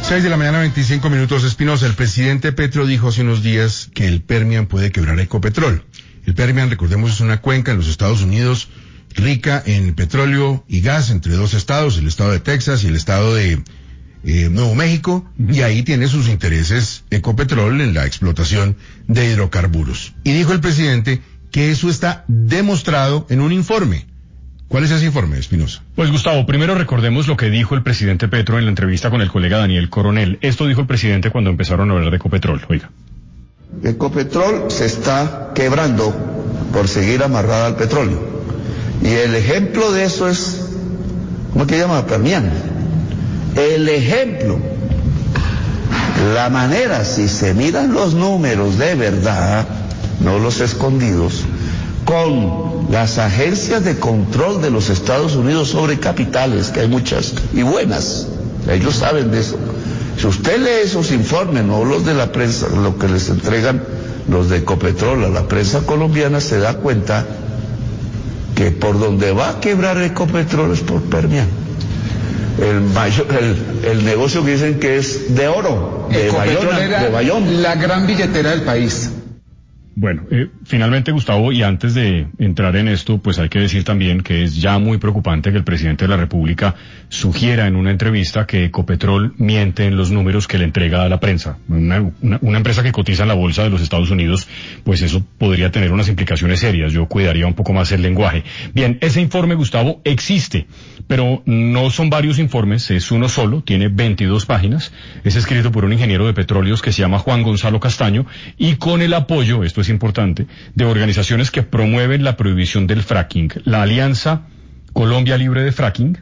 6:25 a.m. Espinosa. El presidente Petro dijo hace unos días que el Permian puede quebrar a Ecopetrol. El Permian, recordemos, es una cuenca en los Estados Unidos rica en petróleo y gas entre dos estados, el estado de Texas y el estado de Nuevo México, y ahí tiene sus intereses Ecopetrol en la explotación de hidrocarburos. Y dijo el presidente que eso está demostrado en un informe. ¿Cuál es ese informe, Espinosa? Pues Gustavo, primero recordemos lo que dijo el presidente Petro en la entrevista con el colega Daniel Coronel. Esto dijo el presidente cuando empezaron a hablar de Ecopetrol. Oiga. Ecopetrol se está quebrando por seguir amarrada al petróleo. Y el ejemplo de eso es, ¿cómo que llama? Permian. El ejemplo, la manera, si se miran los números de verdad, no los escondidos, con las agencias de control de los Estados Unidos sobre capitales, que hay muchas y buenas, ellos saben de eso. Si usted lee esos informes, no los de la prensa, lo que les entregan los de Ecopetrol a la prensa colombiana, se da cuenta que por donde va a quebrar Ecopetrol es por Permian. El negocio que dicen que es de oro, de Bayón. La gran billetera del país. Bueno, finalmente, Gustavo, y antes de entrar en esto, pues hay que decir también que es ya muy preocupante que el presidente de la República sugiera en una entrevista que Ecopetrol miente en los números que le entrega a la prensa. Una empresa que cotiza en la bolsa de los Estados Unidos, pues eso podría tener unas implicaciones serias. Yo cuidaría un poco más el lenguaje. Bien, ese informe, Gustavo, existe, pero no son varios informes, es uno solo, tiene 22 páginas, es escrito por un ingeniero de petróleos que se llama Juan Gonzalo Castaño, y con el apoyo, esto es importante, de organizaciones que promueven la prohibición del fracking, la Alianza Colombia Libre de Fracking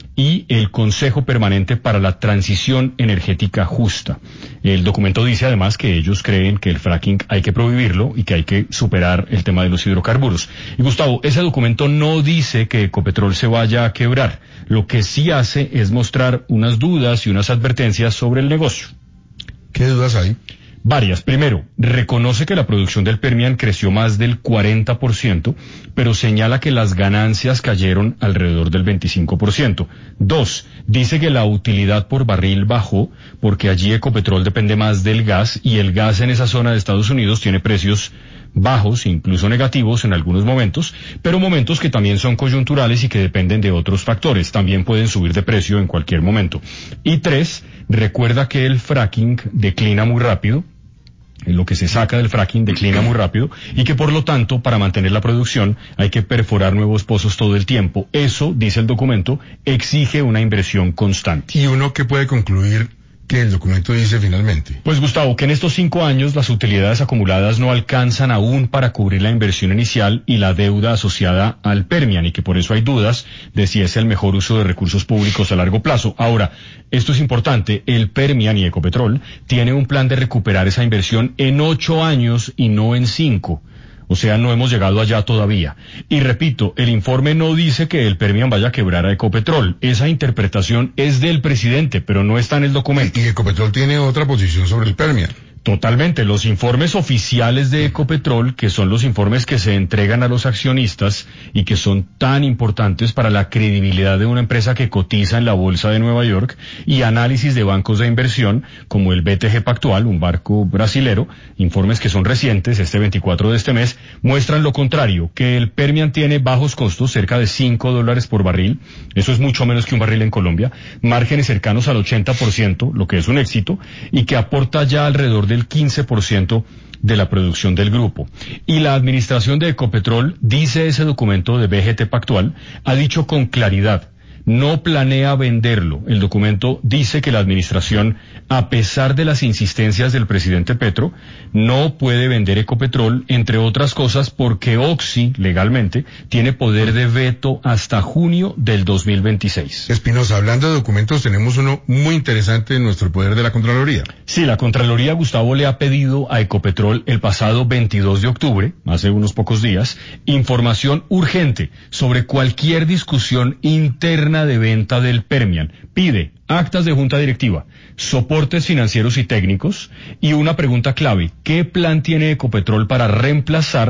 y el Consejo Permanente para la Transición Energética Justa. El documento dice además que ellos creen que el fracking hay que prohibirlo y que hay que superar el tema de los hidrocarburos. Y Gustavo, ese documento no dice que Ecopetrol se vaya a quebrar. Lo que sí hace es mostrar unas dudas y unas advertencias sobre el negocio. ¿Qué dudas hay? Varias. Primero, reconoce que la producción del Permian creció más del 40%, pero señala que las ganancias cayeron alrededor del 25%. Dos, dice que la utilidad por barril bajó porque allí Ecopetrol depende más del gas y el gas en esa zona de Estados Unidos tiene precios bajos, incluso negativos en algunos momentos, pero momentos que también son coyunturales y que dependen de otros factores. También pueden subir de precio en cualquier momento. Y tres, recuerda que el fracking declina muy rápido. Lo que se saca del fracking declina muy rápido y que por lo tanto para mantener la producción hay que perforar nuevos pozos todo el tiempo. Eso, dice el documento, exige una inversión constante. ¿Y uno qué puede concluir que el documento dice finalmente? Pues Gustavo, que en estos 5 años las utilidades acumuladas no alcanzan aún para cubrir la inversión inicial y la deuda asociada al Permian y que por eso hay dudas de si es el mejor uso de recursos públicos a largo plazo. Ahora, esto es importante, el Permian y Ecopetrol tiene un plan de recuperar esa inversión en 8 años y no en 5. O sea, no hemos llegado allá todavía. Y repito, el informe no dice que el Permian vaya a quebrar a Ecopetrol. Esa interpretación es del presidente, pero no está en el documento. Y Ecopetrol tiene otra posición sobre el Permian. Totalmente. Los informes oficiales de Ecopetrol, que son los informes que se entregan a los accionistas y que son tan importantes para la credibilidad de una empresa que cotiza en la bolsa de Nueva York, y análisis de bancos de inversión como el BTG Pactual, un banco brasilero, informes que son recientes, este 24 de este mes, muestran lo contrario, que el Permian tiene bajos costos, cerca de $5 por barril, eso es mucho menos que un barril en Colombia, márgenes cercanos al 80%, lo que es un éxito, y que aporta ya alrededor del 15% de la producción del grupo. Y la administración de Ecopetrol, dice ese documento de BTG Pactual, ha dicho con claridad, no planea venderlo. El documento dice que la administración, a pesar de las insistencias del presidente Petro, no puede vender Ecopetrol, entre otras cosas porque Oxy, legalmente, tiene poder de veto hasta junio del 2026. Espinosa, hablando de documentos, tenemos uno muy interesante en nuestro poder de la Contraloría. Sí, la Contraloría, Gustavo, le ha pedido a Ecopetrol el pasado 22 de octubre, hace unos pocos días, información urgente sobre cualquier discusión interna de venta del Permian. Pide actas de junta directiva, soportes financieros y técnicos y una pregunta clave: ¿qué plan tiene Ecopetrol para reemplazar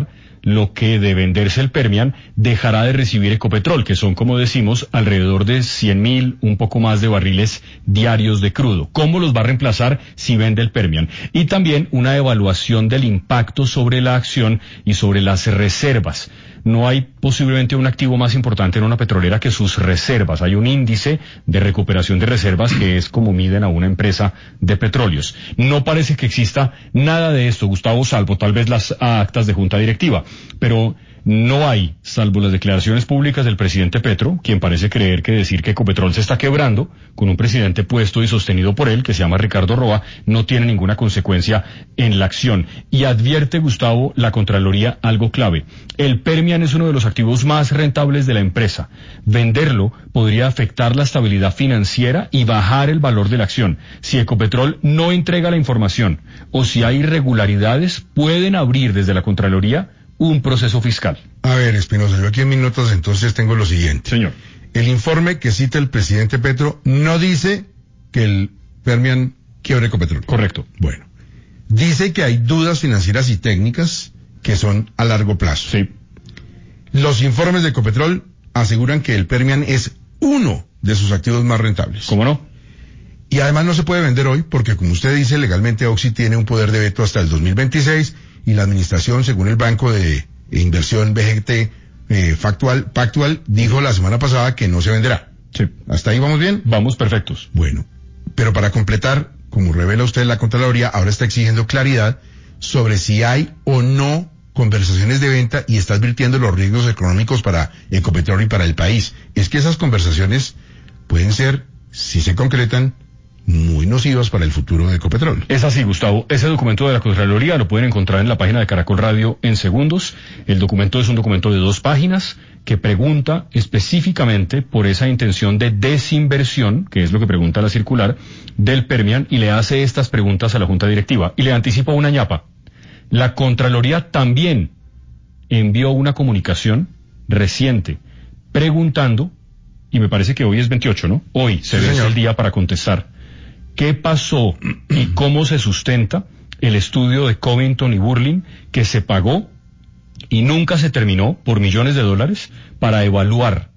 lo que de venderse el Permian dejará de recibir Ecopetrol, que son, como decimos, alrededor de 100.000, un poco más de barriles diarios de crudo. ¿Cómo los va a reemplazar si vende el Permian? Y también una evaluación del impacto sobre la acción y sobre las reservas. No hay posiblemente un activo más importante en una petrolera que sus reservas. Hay un índice de recuperación de reservas que es como miden a una empresa de petróleos. No parece que exista nada de esto, Gustavo, salvo tal vez las actas de junta directiva. Pero no hay, salvo las declaraciones públicas del presidente Petro, quien parece creer que decir que Ecopetrol se está quebrando, con un presidente puesto y sostenido por él, que se llama Ricardo Roa, no tiene ninguna consecuencia en la acción. Y advierte, Gustavo, la Contraloría algo clave. El Permian es uno de los activos más rentables de la empresa. Venderlo podría afectar la estabilidad financiera y bajar el valor de la acción. Si Ecopetrol no entrega la información o si hay irregularidades, pueden abrir desde la Contraloría un proceso fiscal. A ver, Espinosa, yo aquí en mis notas entonces tengo lo siguiente. Señor. El informe que cita el presidente Petro no dice que el Permian quiebre Ecopetrol. Correcto. Bueno, dice que hay dudas financieras y técnicas que son a largo plazo. Sí. Los informes de Ecopetrol aseguran que el Permian es uno de sus activos más rentables. ¿Cómo no? Y además no se puede vender hoy porque, como usted dice, legalmente Oxy tiene un poder de veto hasta el 2026 y la administración, según el Banco de Inversión BGT Pactual, dijo la semana pasada que no se venderá. Sí. ¿Hasta ahí vamos bien? Vamos perfectos. Bueno, pero para completar, como revela usted la Contraloría, ahora está exigiendo claridad sobre si hay o no conversaciones de venta y está advirtiendo los riesgos económicos para Ecopetrol y para el país. Es que esas conversaciones pueden ser, si se concretan, muy nocivas para el futuro de Ecopetrol. Es así, Gustavo. Ese documento de la Contraloría lo pueden encontrar en la página de Caracol Radio en segundos. El documento es un documento de 2 páginas que pregunta específicamente por esa intención de desinversión, que es lo que pregunta la circular, del Permian, y le hace estas preguntas a la Junta Directiva. Y le anticipa una ñapa. La Contraloría también envió una comunicación reciente preguntando, y me parece que hoy es 28, ¿no? Hoy se vence el día para contestar. ¿Qué pasó y cómo se sustenta el estudio de Covington y Burling que se pagó y nunca se terminó por millones de dólares para evaluar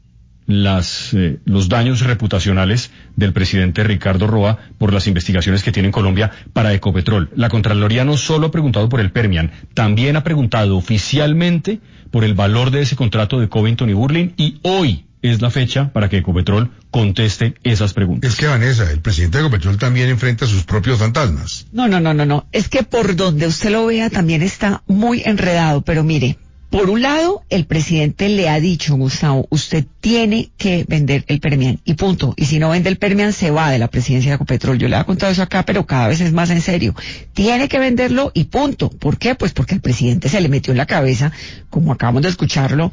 los daños reputacionales del presidente Ricardo Roa por las investigaciones que tiene en Colombia para Ecopetrol? La Contraloría no solo ha preguntado por el Permian, también ha preguntado oficialmente por el valor de ese contrato de Covington y Burling, y hoy es la fecha para que Ecopetrol conteste esas preguntas. Es que, Vanessa, el presidente de Ecopetrol también enfrenta sus propios fantasmas. No. Es que por donde usted lo vea también está muy enredado, pero mire, por un lado, el presidente le ha dicho, Gustavo, usted tiene que vender el Permian, y punto. Y si no vende el Permian, se va de la presidencia de Ecopetrol. Yo le he contado eso acá, pero cada vez es más en serio. Tiene que venderlo y punto. ¿Por qué? Pues porque al presidente se le metió en la cabeza, como acabamos de escucharlo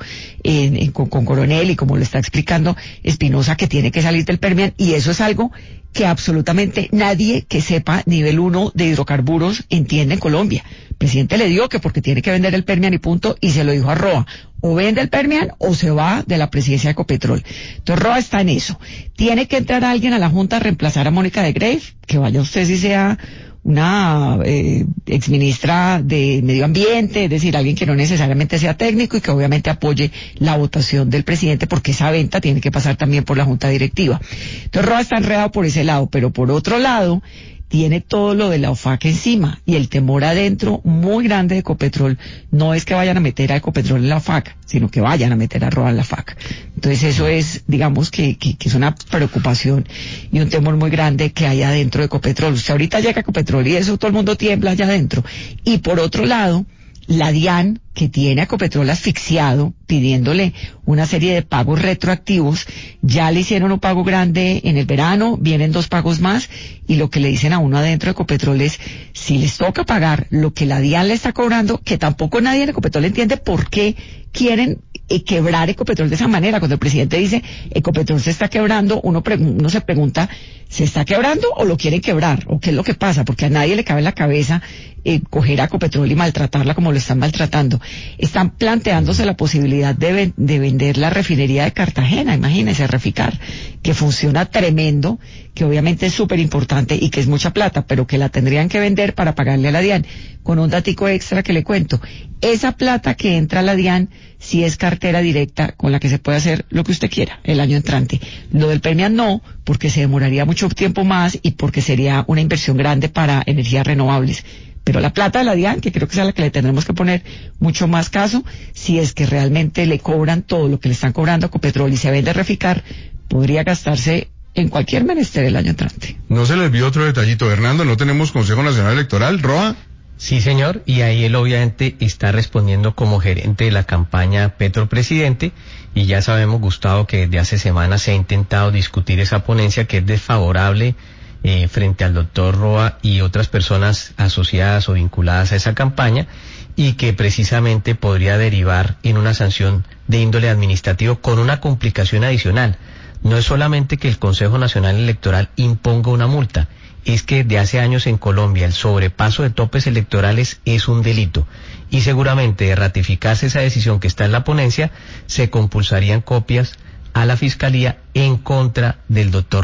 con Coronel y como lo está explicando Espinosa, que tiene que salir del Permian, y eso es algo que absolutamente nadie que sepa nivel 1 de hidrocarburos entiende en Colombia. El presidente le dijo que porque tiene que vender el Permian y punto, y se lo dijo a Roa: o vende el Permian o se va de la presidencia de Ecopetrol. Entonces Roa está en eso. Tiene que entrar alguien a la Junta a reemplazar a Mónica de Grave, que vaya usted si sea una exministra de Medio Ambiente, es decir, alguien que no necesariamente sea técnico y que obviamente apoye la votación del presidente, porque esa venta tiene que pasar también por la Junta Directiva. Entonces Roa está enredado por ese lado, pero por otro lado tiene todo lo de la OFAC encima, y el temor adentro muy grande de Ecopetrol no es que vayan a meter a Ecopetrol en la OFAC, sino que vayan a meter a Roa en la OFAC. Entonces eso es, digamos que es una preocupación y un temor muy grande que hay adentro de Ecopetrol. Usted ahorita llega a Ecopetrol y eso todo el mundo tiembla allá adentro. Y por otro lado, la DIAN, que tiene a Ecopetrol asfixiado, pidiéndole una serie de pagos retroactivos, ya le hicieron un pago grande en el verano, vienen 2 pagos más, y lo que le dicen a uno adentro de Ecopetrol es, si les toca pagar lo que la DIAN le está cobrando, que tampoco nadie en Ecopetrol entiende por qué quieren quebrar Ecopetrol de esa manera. Cuando el presidente dice Ecopetrol se está quebrando, uno se pregunta ¿Se está quebrando o lo quieren quebrar? ¿O qué es lo que pasa? Porque a nadie le cabe en la cabeza coger a Ecopetrol y maltratarla como lo están maltratando. Están planteándose la posibilidad de vender la refinería de Cartagena, imagínense, Reficar, que funciona tremendo, que obviamente es súper importante y que es mucha plata, pero que la tendrían que vender para pagarle a la DIAN. Con un datico extra que le cuento, esa plata que entra a la DIAN sí es cartera directa con la que se puede hacer lo que usted quiera el año entrante. Lo del Permian no, porque se demoraría mucho tiempo más y porque sería una inversión grande para energías renovables. Pero la plata de la DIAN, que creo que es a la que le tendremos que poner mucho más caso, si es que realmente le cobran todo lo que le están cobrando a Ecopetrol y se vende Reficar, podría gastarse en cualquier menester el año entrante. No se le olvidó otro detallito, Hernando, no tenemos Consejo Nacional Electoral, Roa. Sí, señor, y ahí él obviamente está respondiendo como gerente de la campaña Petro Presidente, y ya sabemos, Gustavo, que desde hace semanas se ha intentado discutir esa ponencia que es desfavorable frente al doctor Roa y otras personas asociadas o vinculadas a esa campaña, y que precisamente podría derivar en una sanción de índole administrativo con una complicación adicional. No es solamente que el Consejo Nacional Electoral imponga una multa, es que de hace años en Colombia el sobrepaso de topes electorales es un delito, y seguramente de ratificarse esa decisión que está en la ponencia, se compulsarían copias a la Fiscalía en contra del doctor